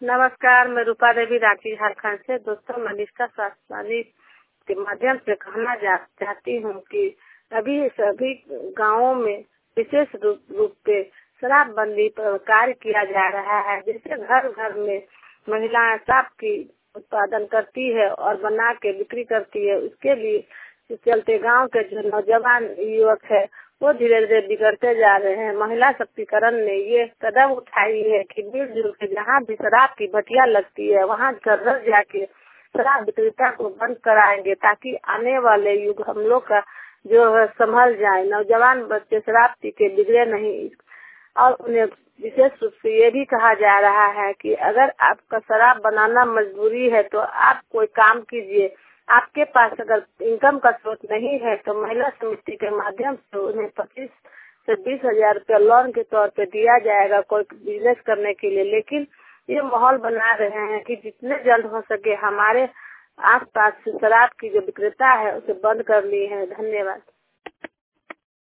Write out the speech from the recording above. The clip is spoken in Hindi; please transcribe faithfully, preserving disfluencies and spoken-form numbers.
नमस्कार, मैं रूपा देवी रांची झारखंड से। दोस्तों, मैं निष्ठा शास्त्री के माध्यम से कहना चाहती हूँ कि अभी सभी गांवों में विशेष रूप रूप से शराबबंदी पर कार्य किया जा रहा है, जिससे घर घर में महिलाएं शराब की उत्पादन करती है और बना के बिक्री करती है। उसके लिए चलते गांव के जो नौजवान युवक है वो धीरे धीरे बिगड़ते जा रहे हैं। महिला शक्तिकरण ने ये कदम उठाई है कि मिलजुल के जहाँ भी शराब की भटिया लगती है वहाँ घर घर जाके शराब विक्रेता को बंद कराएंगे, ताकि आने वाले युग हम लोग का जो है संभल जाए। नौजवान बच्चे शराब पी के बिगड़े नहीं। और उन्हें विशेष रूप से ये भी कहा जा रहा है कि अगर आपका शराब बनाना मजबूरी है तो आप कोई काम कीजिए। आपके पास अगर इनकम का स्रोत नहीं है तो महिला समिति के माध्यम से उन्हें पच्चीस से बीस हजार रुपया लोन के तौर पे दिया जाएगा कोई बिजनेस करने के लिए। लेकिन ये माहौल बना रहे हैं कि जितने जल्द हो सके हमारे आसपास शराब की जो विक्रेता है उसे बंद कर ली है। धन्यवाद।